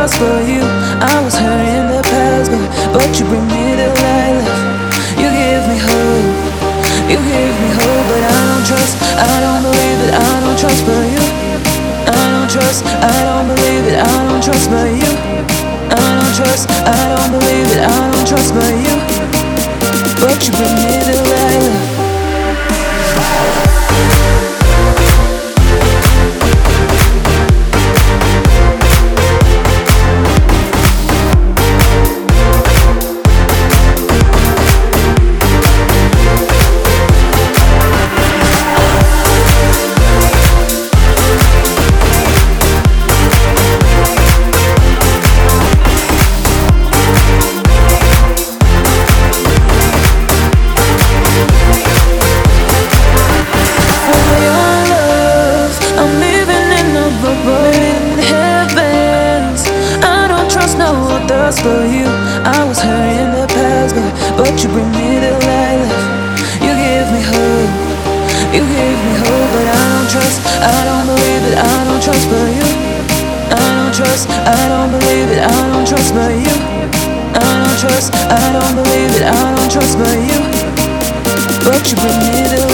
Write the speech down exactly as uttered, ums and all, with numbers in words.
thoughts for you. I was hurt in the past, but, but you bring me to life. You give me hope, you give me hope, but I don't trust, I don't believe it, I don't trust but you. I don't trust, I don't believe it, I don't trust but you. I don't trust, I don't believe it, I don't trust but you. But you bring me to life. For you, I was hurt in the past, but, but you bring me to life. You give me hope, you give me hope, but I don't trust, I don't believe it, I don't trust but you. I don't trust, I don't believe it, I don't trust but you. I don't trust, I don't believe it, I don't trust but you. But you bring me to life.